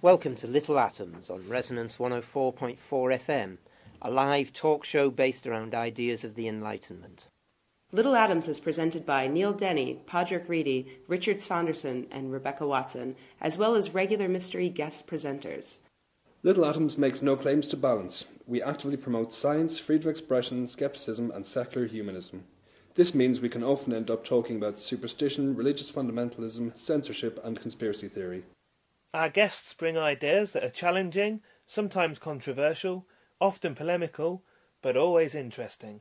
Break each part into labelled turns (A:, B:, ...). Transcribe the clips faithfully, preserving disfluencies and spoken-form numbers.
A: Welcome to Little Atoms on Resonance one oh four point four F M, a live talk show based around ideas of the Enlightenment.
B: Little Atoms is presented by Neil Denny, Padraig Reedy, Richard Saunderson, and Rebecca Watson, as well as regular mystery guest presenters.
C: Little Atoms makes no claims to balance. We actively promote science, freedom of expression, skepticism, and secular humanism. This means we can often end up talking about superstition, religious fundamentalism, censorship, and conspiracy theory.
D: Our guests bring ideas that are challenging, sometimes controversial, often polemical, but always interesting.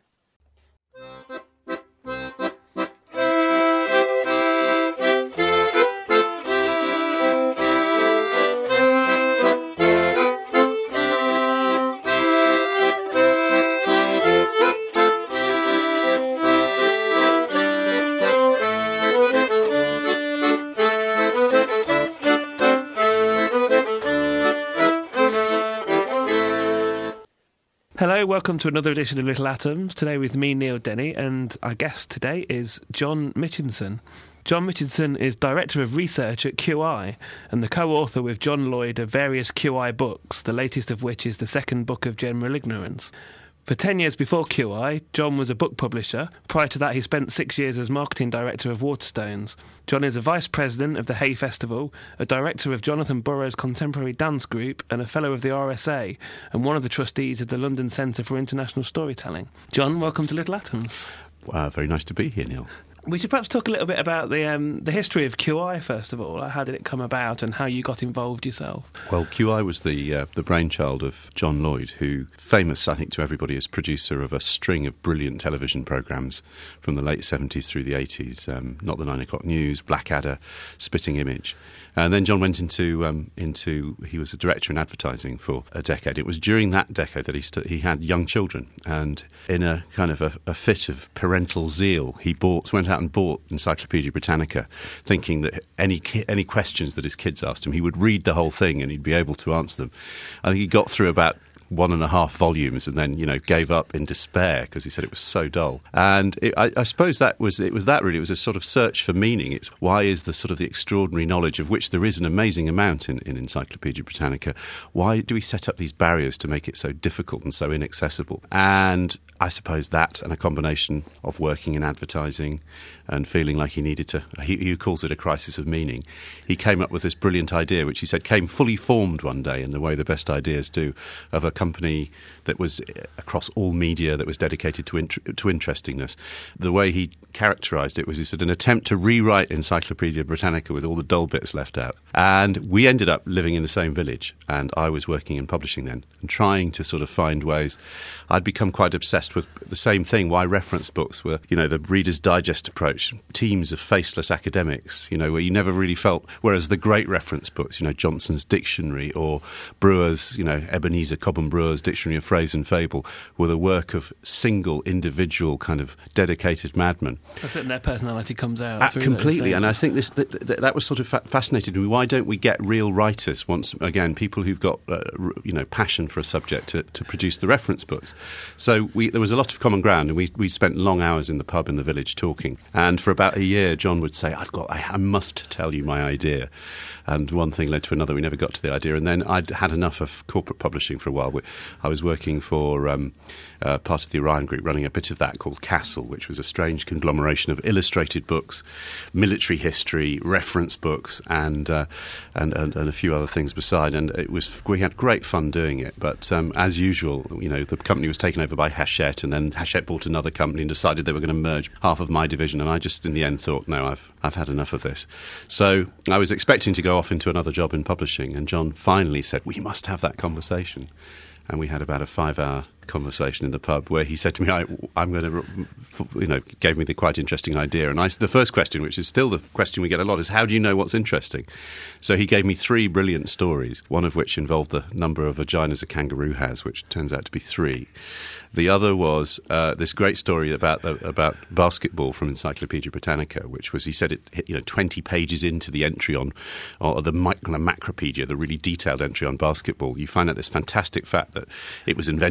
D: Hello, welcome to another edition of Little Atoms. Today with me, Neil Denny, and our guest today is John Mitchinson. John Mitchinson is Director of Research at Q I and the co-author with John Lloyd of various Q I books, the latest of which is the second book of General Ignorance. For ten years before Q I, John was a book publisher. Prior to that, he spent six years as marketing director of Waterstones. John is a vice president of the Hay Festival, a director of Jonathan Burrows' Contemporary Dance Group, and a fellow of the R S A, and one of the trustees of the London Centre for International Storytelling. John, welcome to Little Atoms.
E: Wow, very nice to be here, Neil.
D: We should perhaps talk a little bit about the um, the history of Q I, first of all. How did it come about and how you got involved yourself?
E: Well, Q I was the uh, the brainchild of John Lloyd, who, famous, I think, to everybody as producer of a string of brilliant television programmes from the late seventies through the eighties. Um, Not the Nine O'Clock News, Blackadder, Spitting Image. And then John went into, um, into he was a director in advertising for a decade. It was during that decade that he st- he had young children. And in a kind of a, a fit of parental zeal, he bought went out and bought Encyclopaedia Britannica, thinking that any ki- any questions that his kids asked him, he would read the whole thing and he'd be able to answer them. I think he got through about one and a half volumes and then, you know, gave up in despair because he said it was so dull. And it, I, I suppose that was it was that really. It was a sort of search for meaning. It's why is the sort of the extraordinary knowledge, of which there is an amazing amount in, in Encyclopaedia Britannica, why do we set up these barriers to make it so difficult and so inaccessible? And I suppose that, and a combination of working in advertising and feeling like he needed to, he, he calls it a crisis of meaning, he came up with this brilliant idea, which he said came fully formed one day in the way the best ideas do, of a company that was across all media, that was dedicated to int- to interestingness. The way he characterised it was, he said, an attempt to rewrite Encyclopaedia Britannica with all the dull bits left out. And we ended up living in the same village, and I was working in publishing then, and trying to sort of find ways. I'd become quite obsessed with the same thing, why reference books were, you know, the Reader's Digest approach, teams of faceless academics, you know, where you never really felt, whereas the great reference books, you know, Johnson's Dictionary or Brewer's, you know, Ebenezer Cobham Brewer's Dictionary of Phrase and Fable, were the work of single, individual, kind of dedicated madmen.
D: That's it, their personality comes out.
E: Uh,
D: through
E: completely, and I think this that, that, that was sort of fa- fascinating to me. Why don't we get real writers, once again, people who've got, uh, r- you know, passion for a subject to, to produce the reference books? So we, there was a lot of common ground, and we, we spent long hours in the pub in the village talking. And for about a year, John would say, I've got, I, I must tell you my idea. And one thing led to another. We never got to the idea. And then I'd had enough of corporate publishing for a while. I was working for um, uh, part of the Orion Group, running a bit of that called Castle, which was a strange conglomeration of illustrated books, military history, reference books, and uh, and, and and a few other things beside. And it was we had great fun doing it. But um, as usual, you know, the company was taken over by Hachette, and then Hachette bought another company and decided they were going to merge half of my division. And I just, in the end, thought, no, I've I've had enough of this. So I was expecting to go off into another job in publishing, and John finally said, we must have that conversation. And we had about a five-hour conversation in the pub where he said to me, I, I'm going to, you know, gave me the quite interesting idea. And I, the first question, which is still the question we get a lot, is how do you know what's interesting? So he gave me three brilliant stories, one of which involved the number of vaginas a kangaroo has, which turns out to be three. The other was uh, this great story about uh, about basketball from Encyclopaedia Britannica, which was, he said, it hit, you know, twenty pages into the entry on, or the mic- Macropedia, the really detailed entry on basketball. You find out this fantastic fact that it was invented as part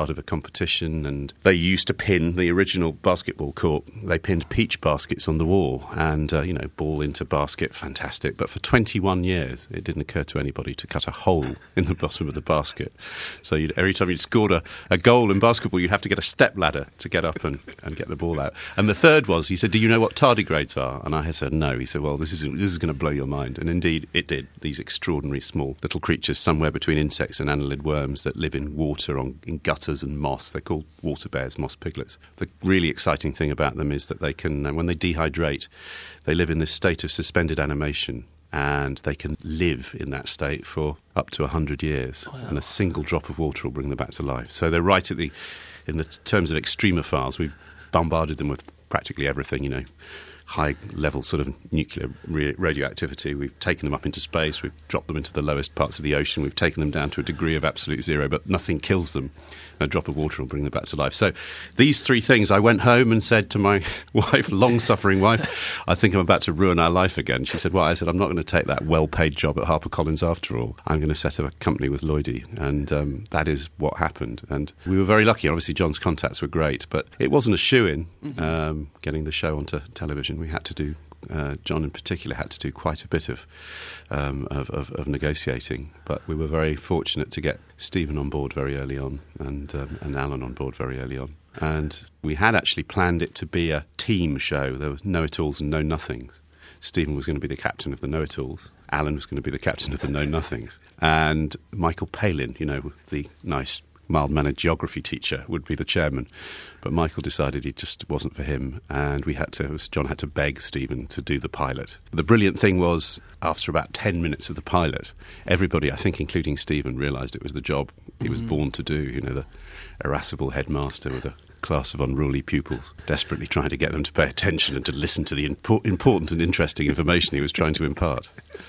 E: part of a competition, and they used to pin the original basketball court. They pinned peach baskets on the wall, and uh, you know, ball into basket, fantastic. But for twenty-one years, it didn't occur to anybody to cut a hole in the bottom of the basket. So you'd, every time you'd scored a, a goal in basketball, you'd have to get a step ladder to get up and, and get the ball out. And the third was, he said, "Do you know what tardigrades are?" And I said, "No." He said, "Well, this is this is going to blow your mind." And indeed, it did. These extraordinary small little creatures, somewhere between insects and annelid worms, that live in water, on, in gutters and moss. They're called water bears, moss piglets. The really exciting thing about them is that they can, uh, when they dehydrate, they live in this state of suspended animation, and they can live in that state for up to one hundred years. Wow. And a single drop of water will bring them back to life. So they're right at the, in the terms of extremophiles, we've bombarded them with practically everything, you know, high-level sort of nuclear radioactivity. We've taken them up into space. We've dropped them into the lowest parts of the ocean. We've taken them down to a degree of absolute zero, but nothing kills them. A drop of water will bring them back to life. So these three things, I went home and said to my wife, long-suffering wife, "I think I'm about to ruin our life again." She said, "Well," I said, "I'm not going to take that well-paid job at HarperCollins after all. I'm going to set up a company with Lloydie." And um, that is what happened. And we were very lucky. Obviously, John's contacts were great, but it wasn't a shoo-in, mm-hmm. um, getting the show onto television. We had to do, uh, John in particular had to do quite a bit of, um, of, of, of negotiating, but we were very fortunate to get Stephen on board very early on, and, um, and Alan on board very early on. And we had actually planned it to be a team show. There was know-it-alls and know-nothings. Stephen was going to be the captain of the know-it-alls. Alan was going to be the captain of the know-nothings. And Michael Palin, you know, the nice, mild-mannered geography teacher, would be the chairman. But Michael decided it just wasn't for him, and we had to, John had to beg Stephen to do the pilot. The brilliant thing was, after about ten minutes of the pilot, everybody, I think including Stephen, realised it was the job he was mm-hmm. born to do, you know, the irascible headmaster with a class of unruly pupils, desperately trying to get them to pay attention and to listen to the impo- important and interesting information he was trying to impart.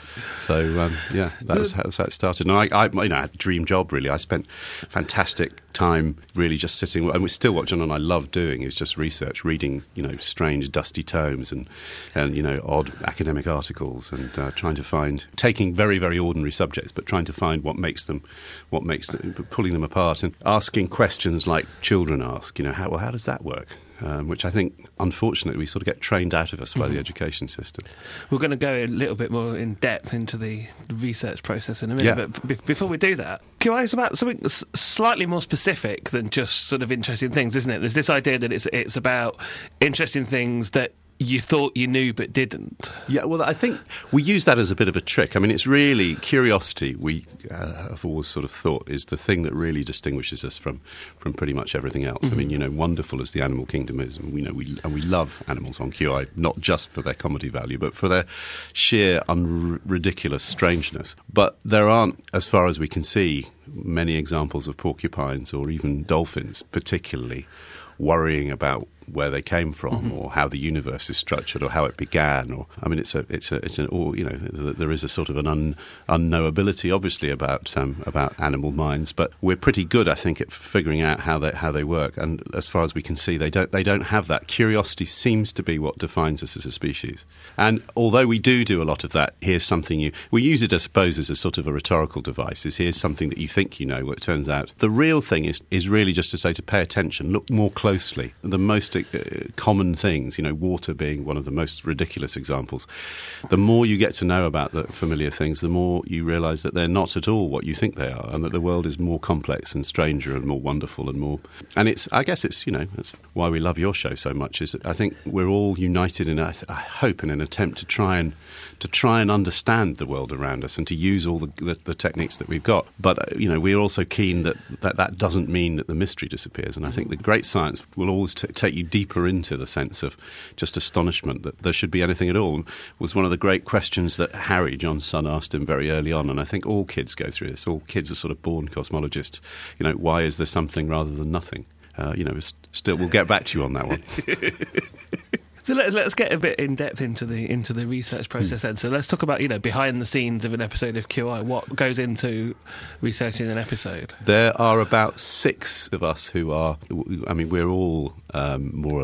E: So, um, yeah, that was, how, that was how it started. And I, I, you know, I had a dream job, really. I spent fantastic time really just sitting, and it's still what John and I love doing, is just research, reading, you know, strange, dusty tomes and, and you know, odd academic articles, and uh, trying to find, taking very, very ordinary subjects, but trying to find what makes them, what makes them, pulling them apart, and asking questions like children ask, you know, how, well, how does that work? Um, which I think, unfortunately, we sort of get trained out of us by mm-hmm. the education system.
D: We're going to go a little bit more in depth into the research process in a minute,
E: yeah.
D: but b- before we do that, can I ask about something s- slightly more specific than just sort of interesting things, isn't it? There's this idea that it's it's about interesting things that you thought you knew but didn't.
E: Yeah, well, I think we use that as a bit of a trick. I mean, it's really curiosity, we uh, have always sort of thought, is the thing that really distinguishes us from, from pretty much everything else. Mm-hmm. I mean, you know, wonderful as the animal kingdom is, and we know we and we love animals on Q I, not just for their comedy value, but for their sheer un- ridiculous strangeness. But there aren't, as far as we can see, many examples of porcupines or even dolphins particularly worrying about where they came from, mm-hmm. or how the universe is structured, or how it began. Or I mean, it's a, it's a, it's an, or you know, there is a sort of an un, unknowability, obviously, about um, about animal minds. But we're pretty good, I think, at figuring out how they how they work. And as far as we can see, they don't they don't have that. Curiosity seems to be what defines us as a species. And although we do do a lot of that, here's something you we use it, I suppose, as a sort of a rhetorical device. Is here's something that you think you know. Well, it turns out the real thing is is really just to say to pay attention, look more closely. The most common things, you know, water being one of the most ridiculous examples. The more you get to know about the familiar things, the more you realise that they're not at all what you think they are, and that the world is more complex and stranger and more wonderful and more. And it's, I guess, it's you know, that's why we love your show so much. Is that I think we're all united in, a, I hope, in an attempt to try and to try and understand the world around us and to use all the, the, the techniques that we've got. But uh, you know, we're also keen that, that that doesn't mean that the mystery disappears. And I think the great science will always t- take you deeper into the sense of just astonishment that there should be anything at all. It was one of the great questions that Harry, John's son, asked him very early on, and I think all kids go through this. All kids are sort of born cosmologists. You know, why is there something rather than nothing? Uh, you know, still, we'll get back to you on that one.
D: So let's let's get a bit in depth into the into the research process then. So let's talk about, you know, behind the scenes of an episode of Q I. What goes into researching an episode?
E: There are about six of us who are. I mean, we're all um, more or less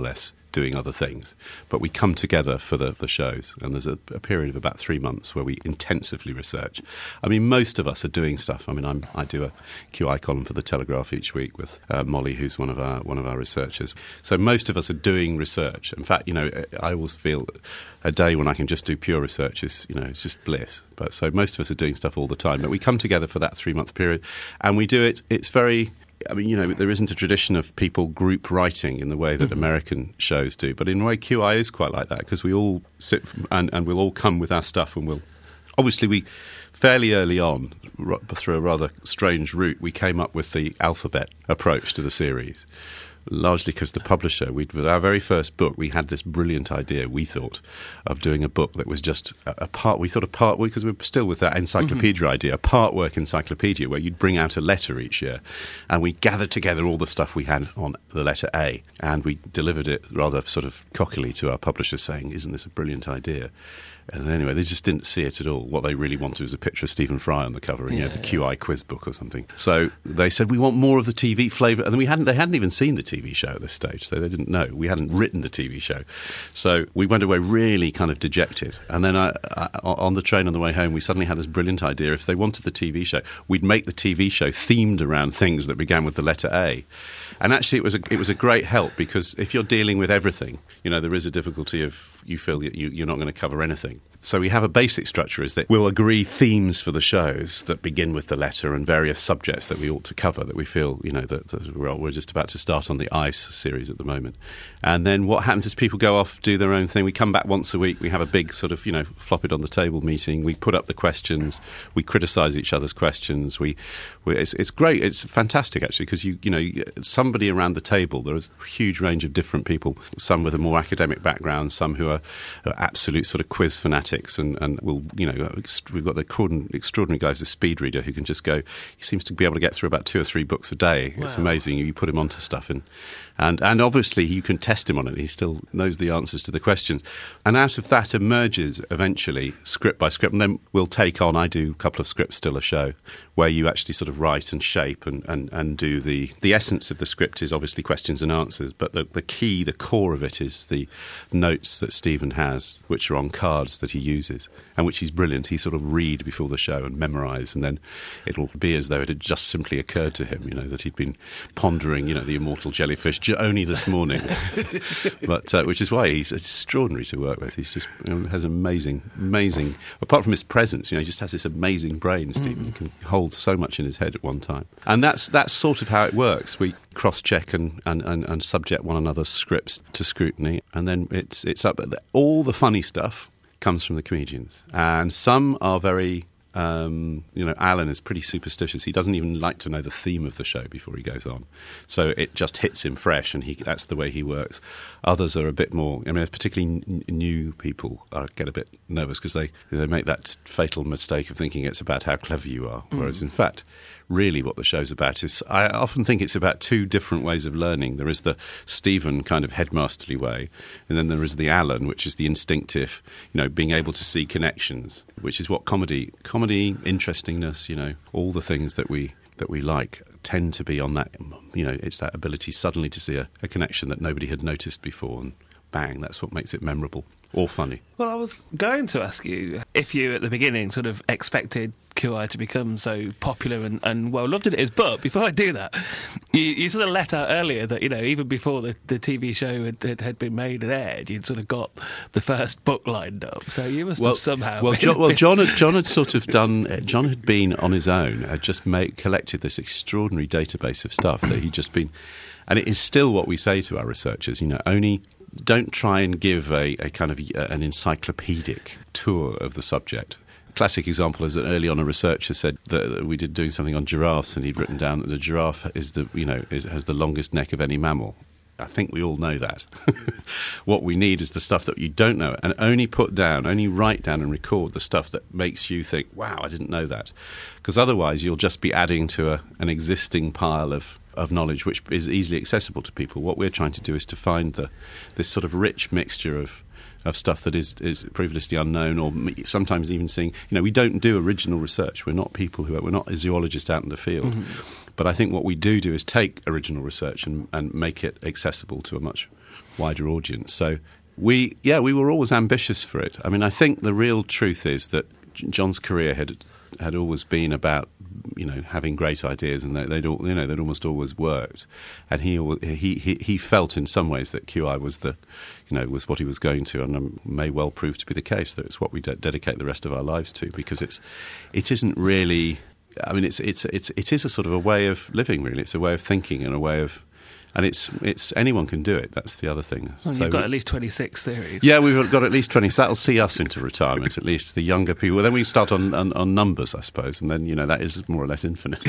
E: doing other things. But we come together for the, the shows, and there's a, a period of about three months where we intensively research. I mean, most of us are doing stuff. I mean, I'm, I do a Q I column for The Telegraph each week with uh, Molly, who's one of our one of our researchers. So most of us are doing research. In fact, you know, I always feel a day when I can just do pure research is, you know, it's just bliss. But so most of us are doing stuff all the time. But we come together for that three-month period, and we do it. It's very... I mean, you know, there isn't a tradition of people group writing in the way that mm-hmm. American shows do. But in a way, Q I is quite like that, because we all sit from, and, and we'll all come with our stuff, and we'll... Obviously, we fairly early on, r- through a rather strange route, we came up with the alphabet approach to the series. Largely because the publisher, we'd, with our very first book, we had this brilliant idea, we thought, of doing a book that was just a, a part, we thought a part, because we we're still with that encyclopedia mm-hmm. idea, a part work encyclopedia where you'd bring out a letter each year, and we gathered together all the stuff we had on the letter A, and we delivered it rather sort of cockily to our publisher saying, isn't this a brilliant idea? And anyway, they just didn't see it at all. What they really wanted was a picture of Stephen Fry on the cover, and yeah, you know, the Q I quiz book or something. So they said, we want more of the T V flavour. And we hadn't, they hadn't even seen the T V show at this stage, so they didn't know. We hadn't written the T V show. So we went away really kind of dejected. And then I, I, on the train on the way home, we suddenly had this brilliant idea. If they wanted the T V show, we'd make the T V show themed around things that began with the letter A. And actually, it was a, it was a great help, because if you're dealing with everything, you know, there is a difficulty of you feel that you, you're not going to cover anything. So we have a basic structure is that we'll agree themes for the shows that begin with the letter and various subjects that we ought to cover that we feel, you know, that, that we're, we're just about to start on the ICE series at the moment. And then what happens is people go off, do their own thing. We come back once a week. We have a big sort of, you know, flop it on the table meeting. We put up the questions. We criticise each other's questions. We, we it's, it's great. It's fantastic, actually, because, you, you know, somebody around the table, there is a huge range of different people, some with a more academic background, some who are, are absolute sort of quiz fanatics. And, and we'll, you know, we've got the extraordinary guy who's a speed reader who can just go. He seems to be able to get through about two or three books a day. Wow. It's amazing. You put him onto stuff, and and and obviously you can test him on it. He still knows the answers to the questions. And out of that emerges eventually script by script. And then we'll take on. I do a couple of scripts still a show where you actually sort of write and shape and, and, and do the the essence of the script is obviously questions and answers. But the, the key, the core of it is the notes that Stephen has, which are on cards that he uses, and which he's brilliant. He sort of read before the show and memorise, and then it'll be as though it had just simply occurred to him, you know, that he'd been pondering, you know, the immortal jellyfish j- only this morning. But uh, which is why he's extraordinary to work with. He's just, you know, has amazing, amazing. Apart from his presence, you know, he just has this amazing brain. Stephen mm. can hold so much in his head at one time, and that's that's sort of how it works. We cross-check and, and, and, and subject one another's scripts to scrutiny, and then it's it's up. All the funny stuff comes from the comedians, and some are very, um, you know, Alan is pretty superstitious. He doesn't even like to know the theme of the show before he goes on, so it just hits him fresh, and he that's the way he works. Others are a bit more, I mean, particularly n- new people are, get a bit nervous because they, they make that fatal mistake of thinking it's about how clever you are, mm. whereas in fact, really what the show's about is, I often think it's about two different ways of learning. There is the Stephen kind of headmasterly way, and then there is the Alan, which is the instinctive, you know, being able to see connections, which is what comedy, comedy, interestingness, you know, all the things that we that we like tend to be on that, you know, it's that ability suddenly to see a, a connection that nobody had noticed before, and bang, that's what makes it memorable or funny.
D: Well, I was going to ask you if you, at the beginning, sort of expected Q I to become so popular and, and well loved it is, but before I do that, you, you sort of let out earlier that, you know, even before the, the T V show had, had, had been made and aired, you'd sort of got the first book lined up, so you must well, have somehow...
E: Well, John, well John, had, John had sort of done... John had been on his own, had just made, collected this extraordinary database of stuff that he'd just been... And it is still what we say to our researchers, you know, only... Don't try and give a, a kind of uh, an encyclopedic tour of the subject. A classic example is that early on a researcher said that we did doing something on giraffes, and he'd written down that the giraffe is the you know is, has the longest neck of any mammal. I think we all know that. What we need is the stuff that you don't know, and only put down, only write down and record the stuff that makes you think, wow, I didn't know that. Because otherwise you'll just be adding to a, an existing pile of, of knowledge which is easily accessible to people. What we're trying to do is to find the, this sort of rich mixture of of stuff that is, is previously unknown, or sometimes even seeing, you know, we don't do original research. We're not people who are, we're not zoologists out in the field. Mm-hmm. But I think what we do do is take original research and, and make it accessible to a much wider audience. So we, yeah, we were always ambitious for it. I mean, I think the real truth is that John's career had had always been about, you know, having great ideas, and they, they'd all, you know, they'd almost always worked. And he he he he felt in some ways that Q I was the, you know, was what he was going to, and um, may well prove to be the case that it's what we de- dedicate the rest of our lives to, because it's it isn't really. I mean, it's it's it's it is a sort of a way of living, really. It's a way of thinking and a way of. And it's it's anyone can do it. That's the other thing.
D: Well,
E: so
D: you've got at least twenty-six theories.
E: Yeah, we've got at least twenty. So that'll see us into retirement, at least the younger people. Then we start on, on, on numbers, I suppose, and then, you know, that is more or less infinite.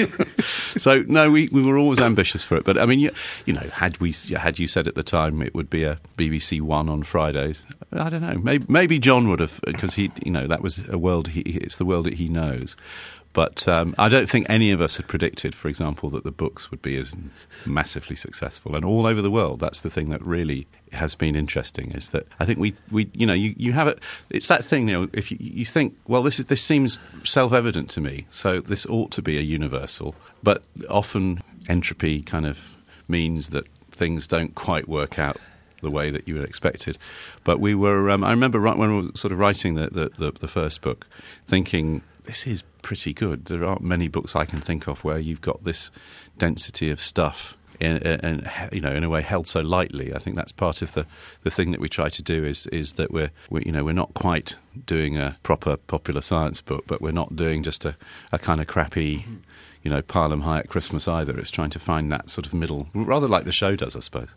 E: So no, we, we were always ambitious for it. But I mean, you, you know, had we had you said at the time it would be a B B C One on Fridays, I don't know. Maybe maybe John would have, because he, you know, that was a world. He, it's the world that he knows. But um, I don't think any of us had predicted, for example, that the books would be as massively successful. And all over the world, that's the thing that really has been interesting, is that I think we, we you know, you, you have it. It's that thing, you know, if you, you think, well, this is this seems self-evident to me, so this ought to be a universal. But often entropy kind of means that things don't quite work out the way that you had expected. But we were, um, I remember right when we were sort of writing the, the, the, the first book, thinking, this is pretty good. There aren't many books I can think of where you've got this density of stuff in, in, you know, in a way held so lightly. I think that's part of the, the thing that we try to do is is that we're, we, you know, we're not quite doing a proper popular science book, but we're not doing just a, a kind of crappy, you know, pile 'em high at Christmas either. It's trying to find that sort of middle, rather like the show does, I suppose.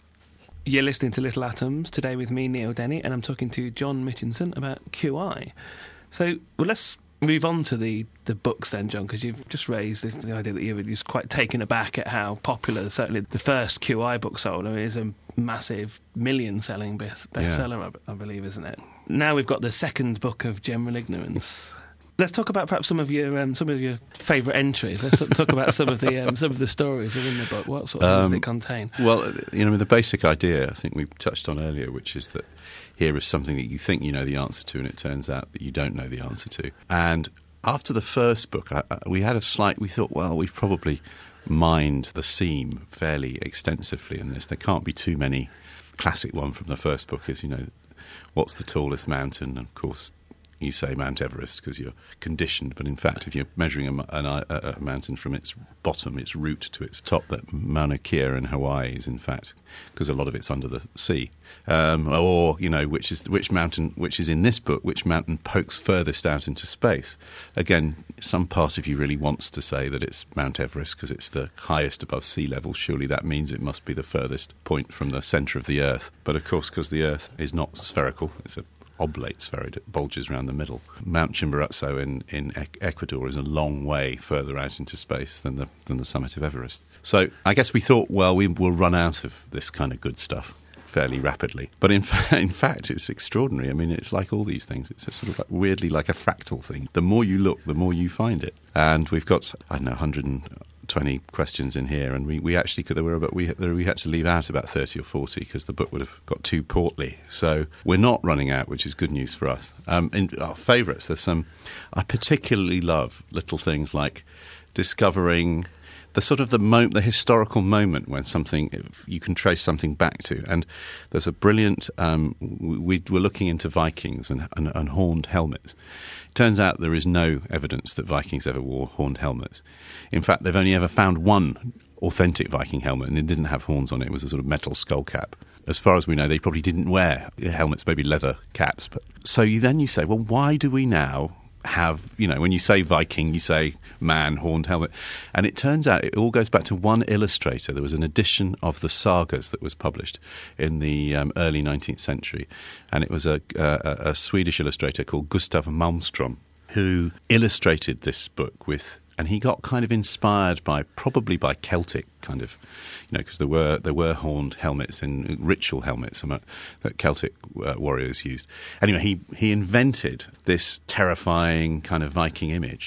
D: You're listening to Little Atoms today with me, Neil Denny, and I'm talking to John Mitchinson about Q I. So, well, let's move on to the, the books then, John, because you've just raised this, the idea that you were just quite taken aback at how popular, certainly the first Q I book sold. I mean, it's a massive million-selling best, bestseller, yeah. I, I believe, isn't it? Now we've got the second book of General Ignorance. Let's talk about perhaps some of your um, some of your favourite entries. Let's talk about some of the um, some of the stories within the book. What sort of things
E: um,
D: does it contain?
E: Well, you know, the basic idea I think we touched on earlier, which is that here is something that you think you know the answer to, and it turns out that you don't know the answer to. And after the first book, I, I, we had a slight. We thought, well, we've probably mined the seam fairly extensively in this. There can't be too many. Classic one from the first book is, you know, what's the tallest mountain? And of course, you say Mount Everest because you're conditioned, but in fact, if you're measuring a, a, a mountain from its bottom, its root to its top, that Mauna Kea in Hawaii is in fact, because a lot of it's under the sea. Um, or, you know, which is which mountain, which is in this book, which mountain pokes furthest out into space. Again, some part of you really wants to say that it's Mount Everest because it's the highest above sea level. Surely that means it must be the furthest point from the centre of the Earth. But of course, because the Earth is not spherical, it's a oblate spheroid that bulges around the middle. Mount Chimborazo in, in Ecuador is a long way further out into space than the than the summit of Everest. So I guess we thought, well, we will run out of this kind of good stuff fairly rapidly. But in, fa- in fact, it's extraordinary. I mean, it's like all these things. It's a sort of like weirdly like a fractal thing. The more you look, the more you find it. And we've got, I don't know, one hundred twenty questions in here, and we, we actually could, there were about, we, we had to leave out about thirty or forty because the book would have got too portly. So we're not running out, which is good news for us. Um, in our favourites, there's some, I particularly love little things like discovering the sort of the mo- the historical moment when something, you can trace something back to. And there's a brilliant, um, we were looking into Vikings and, and, and horned helmets. It turns out there is no evidence that Vikings ever wore horned helmets. In fact, they've only ever found one authentic Viking helmet, and it didn't have horns on it. It was a sort of metal skull cap. As far as we know, they probably didn't wear helmets, maybe leather caps. But so you then you say, well, why do we now have, you know, when you say Viking, you say man, horned helmet. And it turns out it all goes back to one illustrator. There was an edition of the sagas that was published in the um, early nineteenth century. And it was a, a, a Swedish illustrator called Gustav Malmström who illustrated this book with, and he got kind of inspired by, probably by Celtic kind of, you know, because there were there were horned helmets and ritual helmets that Celtic uh, warriors used. Anyway, he, he invented this terrifying kind of Viking image,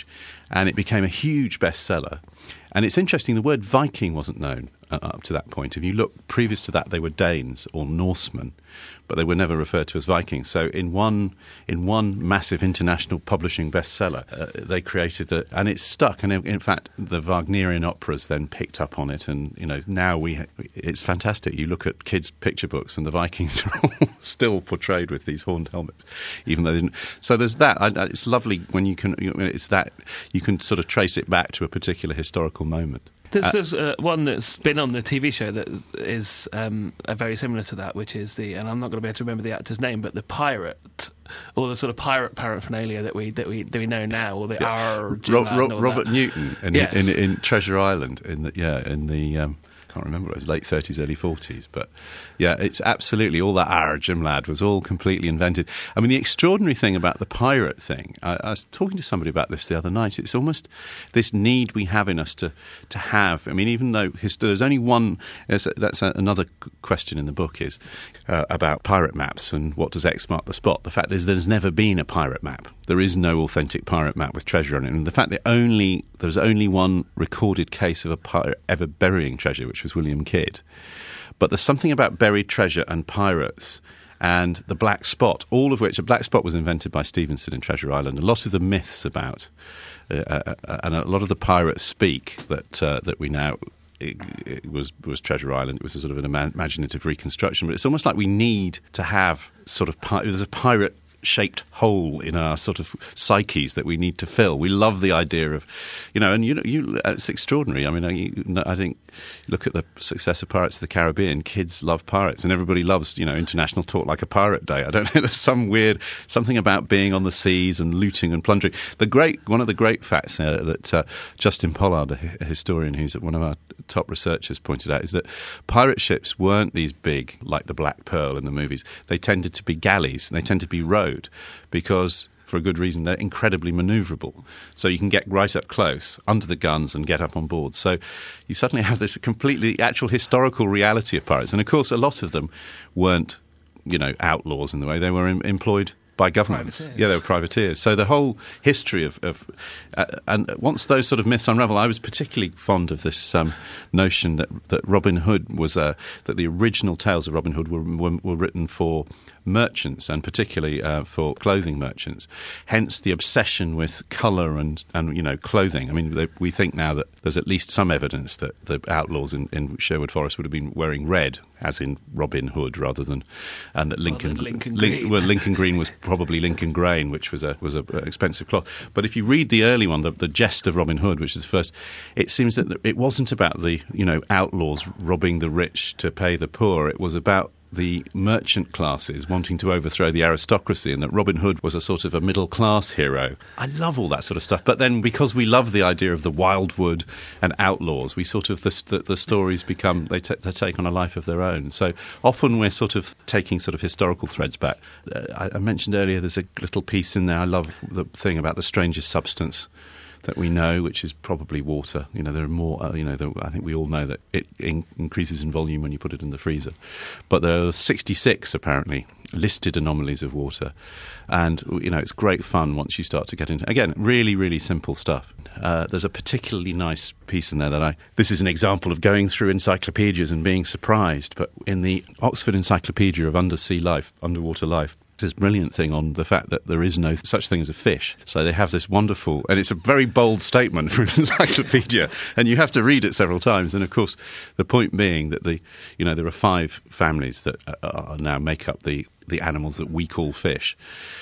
E: and it became a huge bestseller. And it's interesting, the word Viking wasn't known uh, up to that point. If you look, previous to that, they were Danes or Norsemen, but they were never referred to as Vikings. So in one in one massive international publishing bestseller, uh, they created the, and it's stuck. And in, in fact, the Wagnerian operas then picked up on it, and you know now we ha- it's fantastic. You look at kids' picture books, and the Vikings are all still portrayed with these horned helmets, even though they didn't. So there's that. I, I, it's lovely when you can. You know, it's that you can sort of trace it back to a particular historical moment.
D: There's,
E: Uh,
D: there's uh, one that's been on the T V show that is um, uh, very similar to that, which is the, and I'm not going to be able to remember the actor's name, but the pirate, or the sort of pirate paraphernalia that we that we that we know now, or the
E: yeah.
D: R.
E: Ro- Ro- Robert
D: that.
E: Newton in,
D: Yes.
E: in, in Treasure Island. In the, yeah, in the um, can't remember. It was late thirties, early forties, but yeah, it's absolutely all that "Arr, Jim lad" was all completely invented. I mean, the extraordinary thing about the pirate thing, I, I was talking to somebody about this the other night. It's almost this need we have in us to to have. I mean, even though his, there's only one. That's another question in the book is uh, about pirate maps and what does X mark the spot. The fact is, there's never been a pirate map. There is no authentic pirate map with treasure on it, and the fact that only there's only one recorded case of a pirate ever burying treasure, which was William Kidd. But there's something about buried treasure and pirates and the black spot, all of which, a black spot was invented by Stevenson in Treasure Island. A lot of the myths about, uh, uh, and a lot of the pirates speak that uh, that we now. It, it was was Treasure Island. It was a sort of an ima- imaginative reconstruction, but it's almost like we need to have sort of pi- there's a pirate shaped hole in our sort of psyches that we need to fill. We love the idea of, you know, and you know, you, it's extraordinary. I mean, I, I think, look at the success of Pirates of the Caribbean. Kids love pirates, and everybody loves, you know, International Talk Like a Pirate Day. I don't know, there's some weird, something about being on the seas and looting and plundering. The great, one of the great facts uh, that uh, Justin Pollard, a historian who's one of our top researchers, pointed out is that pirate ships weren't these big, like the Black Pearl in the movies. They tended to be galleys, and they tend to be rowed because, for a good reason, they're incredibly manoeuvrable. So you can get right up close, under the guns, and get up on board. So you suddenly have this completely actual historical reality of pirates. And, of course, a lot of them weren't, you know, outlaws in the way. They were em- employed by governments.
D: Privateers.
E: Yeah, they were privateers. So the whole history of... of uh, and once those sort of myths unravel, I was particularly fond of this um, notion that, that Robin Hood was... Uh, that the original tales of Robin Hood were, were, were written for merchants, and particularly uh, for clothing merchants. Hence the obsession with colour and, and, you know, clothing. I mean, they, we think now that there's at least some evidence that the outlaws in, in Sherwood Forest would have been wearing red, as in Robin Hood, rather than... and that Lincoln,
D: than Lincoln
E: Lin-
D: Green.
E: well, Lincoln Green was probably Lincoln Grain, which was a was a expensive cloth. But if you read the early one, the, the Jest of Robin Hood, which is the first, it seems that it wasn't about the, you know, outlaws robbing the rich to pay the poor. It was about the merchant classes wanting to overthrow the aristocracy, and that Robin Hood was a sort of a middle-class hero. I love all that sort of stuff. But then because we love the idea of the wildwood and outlaws, we sort of, the, the, the stories become, they, t- they take on a life of their own. So often we're sort of taking sort of historical threads back. Uh, I, I mentioned earlier there's a little piece in there, I love the thing about the strangest substance that we know, which is probably water. You know, there are more, uh, you know, there, I think we all know that it in- increases in volume when you put it in the freezer. But there are sixty-six, apparently, listed anomalies of water. And, you know, it's great fun once you start to get into, again, really, really simple stuff. Uh, there's a particularly nice piece in there that I, this is an example of going through encyclopedias and being surprised, but in the Oxford Encyclopedia of Undersea Life, Underwater Life, this brilliant thing on the fact that there is no such thing as a fish. So they have this wonderful, and it's a very bold statement from an encyclopedia, and you have to read it several times. And of course, the point being that the, you know, there are five families that are now make up the the animals that we call fish.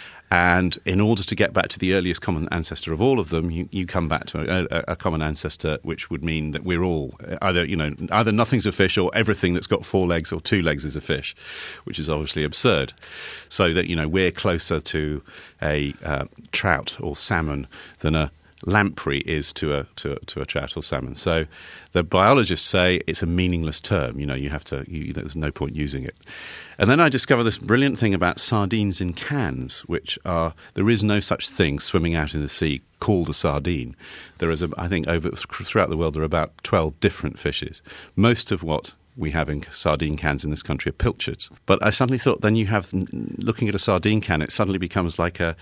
E: And in order to get back to the earliest common ancestor of all of them, you, you come back to a, a, a common ancestor, which would mean that we're all either, you know, either nothing's a fish or everything that's got four legs or two legs is a fish, which is obviously absurd. So that, you know, we're closer to a uh, trout or salmon than a lamprey is to a to, to a trout or salmon. So the biologists say it's a meaningless term. You know, you have to. You, there's no point using it. And then I discover this brilliant thing about sardines in cans, which are, there is no such thing swimming out in the sea called a sardine. There is, a, I think, over throughout the world there are about twelve different fishes. Most of what we have in sardine cans in this country are pilchards. But I suddenly thought, then you have, looking at a sardine can, it suddenly becomes like a,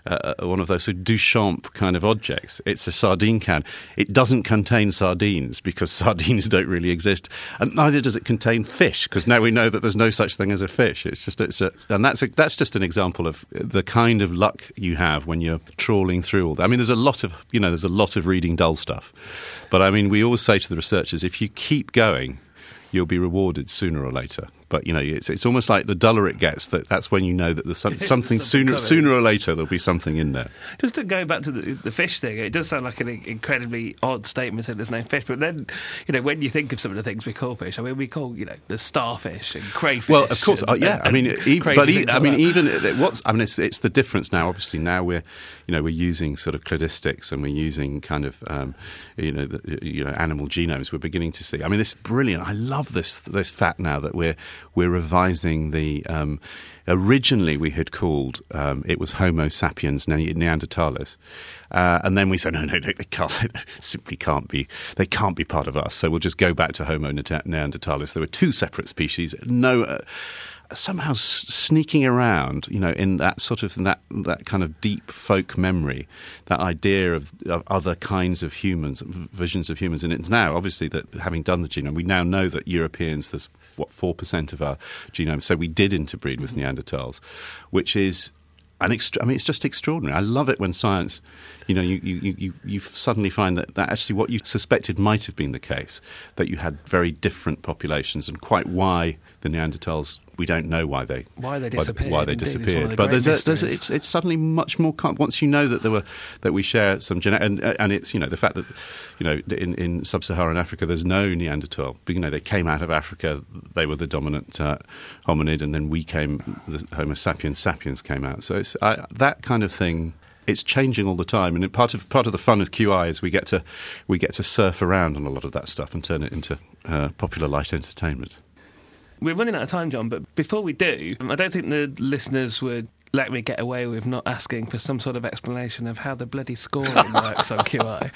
E: a one of those sort of Duchamp kind of objects. It's a sardine can. It doesn't contain sardines because sardines don't really exist, and neither does it contain fish because now we know that there's no such thing as a fish. It's just, it's a, and that's a, that's just an example of the kind of luck you have when you're trawling through all that. I mean, there's a lot of, you know, there's a lot of reading dull stuff, but I mean, we always say to the researchers, if you keep going, you'll be rewarded sooner or later. But, you know, it's it's almost like the duller it gets, that that's when you know that there's some, something, something sooner sooner or later there'll be something in there.
D: Just to go back to the, the fish thing, it does sound like an incredibly odd statement that there's no fish, but then, you know, when you think of some of the things we call fish, I mean, we call, you know, the starfish and crayfish.
E: Well, of course,
D: and,
E: uh, yeah.
D: and,
E: I mean, even, but e- I mean,
D: like
E: even what's I mean, it's, it's the difference now. Obviously, now we're, you know, we're using sort of cladistics and we're using kind of, um, you know, the, you know, animal genomes. We're beginning to see. I mean, this is brilliant. I love this this fact now that we're we're revising the. Um, originally, we had called um, it was Homo sapiens ne- Neanderthalis, uh, and then we said no, no, no, they can't. They simply can't be. They can't be part of us. So we'll just go back to Homo Neanderthalis. There were two separate species. No. Uh, somehow s- sneaking around, you know, in that sort of that that kind of deep folk memory, that idea of, of other kinds of humans, v- visions of humans. And it's now, obviously, that having done the genome, we now know that Europeans, there's, what, four percent of our genome. So we did interbreed with Neanderthals, which is an extra- I mean, it's just extraordinary. I love it when science, you know, you, you, you, you suddenly find that, that actually what you suspected might have been the case, that you had very different populations, and quite why the Neanderthals, we don't know why they
D: why they disappeared.
E: Why they
D: indeed,
E: disappeared,
D: the
E: but there's, a, there's a,
D: mysteries.
E: it's it's suddenly much more com- once you know that there were that we share some genetic, and and it's, you know, the fact that, you know, in, in sub-Saharan Africa there's no Neanderthal, but, you know, they came out of Africa, they were the dominant uh, hominid, and then we came, the Homo sapiens sapiens came out. So it's I, that kind of thing. It's changing all the time, and part of part of the fun of Q I is we get to we get to surf around on a lot of that stuff and turn it into uh, popular light entertainment.
D: We're running out of time, John, but before we do, I don't think the listeners would let me get away with not asking for some sort of explanation of how the bloody scoring works on Q I.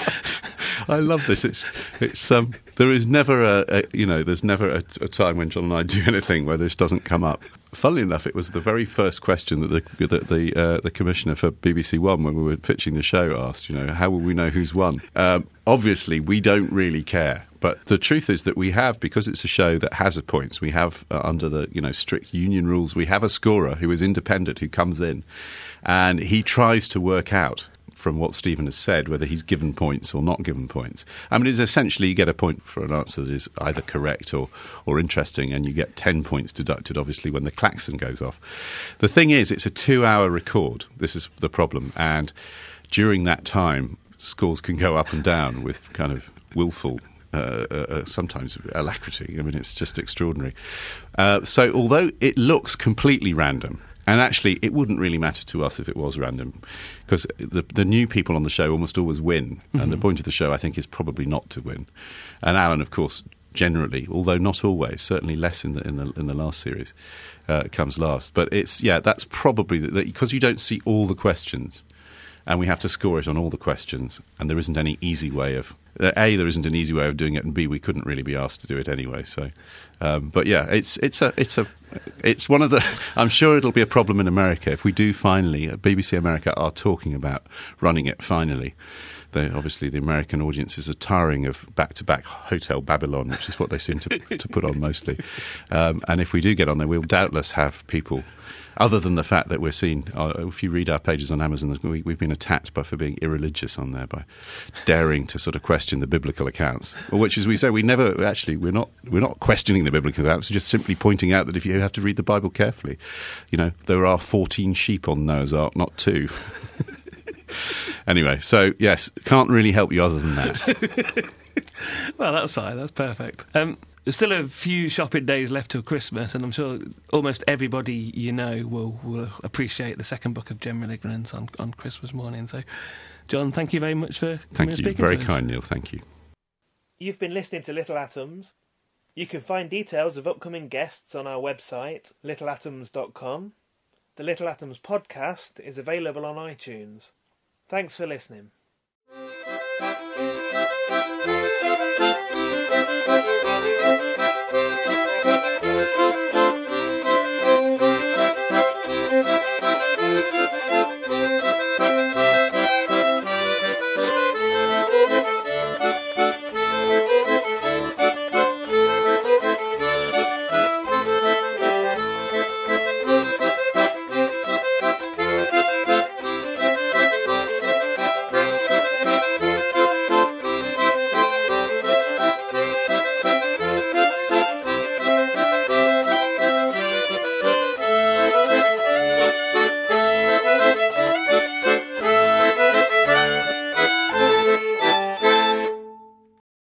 E: I love this. It's it's um, there is never a, a you know there's never a, a time when John and I do anything where this doesn't come up. Funnily enough, it was the very first question that the the the, uh, the commissioner for B B C One, when we were pitching the show, asked. You know, how will we know who's won? Um, obviously, we don't really care. But the truth is that we have, because it's a show that has a points, we have, uh, under the, you know, strict union rules, we have a scorer who is independent, who comes in, and he tries to work out from what Stephen has said whether he's given points or not given points. I mean, it's essentially you get a point for an answer that is either correct or, or interesting, and you get ten points deducted, obviously, when the klaxon goes off. The thing is, it's a two-hour record. This is the problem. And during that time, scores can go up and down with kind of willful Uh, uh, sometimes alacrity. I mean, it's just extraordinary. Uh, so although it looks completely random, and actually it wouldn't really matter to us if it was random, because the, the new people on the show almost always win, mm-hmm. and the point of the show, I think, is probably not to win. And Alan, of course, generally, although not always, certainly less in the in the, in the last series, uh, comes last. But it's, yeah, that's probably, because you don't see all the questions, and we have to score it on all the questions, and there isn't any easy way of... Uh, A, there isn't an easy way of doing it, and B, we couldn't really be asked to do it anyway. So, um, but yeah, it's it's a it's a it's one of the. I'm sure it'll be a problem in America if we do finally. Uh, B B C America are talking about running it finally. They, obviously, the American audiences are tiring of back-to-back Hotel Babylon, which is what they seem to to put on mostly. Um, and if we do get on there, we'll doubtless have people. Other than the fact that we're seen, uh, if you read our pages on Amazon, we, we've been attacked by for being irreligious on there, by daring to sort of question the biblical accounts. Which, as we say, we never actually we're not we're not questioning the biblical accounts. We're just simply pointing out that if you have to read the Bible carefully, you know, there are fourteen sheep on Noah's Ark, not two. Anyway, so yes, can't really help you other than that.
D: Well, that's fine. That's perfect. Um, There's still a few shopping days left till Christmas, and I'm sure almost everybody you know will, will appreciate the second book of General Ignorance on, on Christmas morning. So, John, thank you very much for coming
E: thank
D: and
E: you.
D: speaking
E: Very
D: to us.
E: kind, Neil. Thank you.
F: You've been listening to Little Atoms. You can find details of upcoming guests on our website, little atoms dot com. The Little Atoms podcast is available on iTunes. Thanks for listening.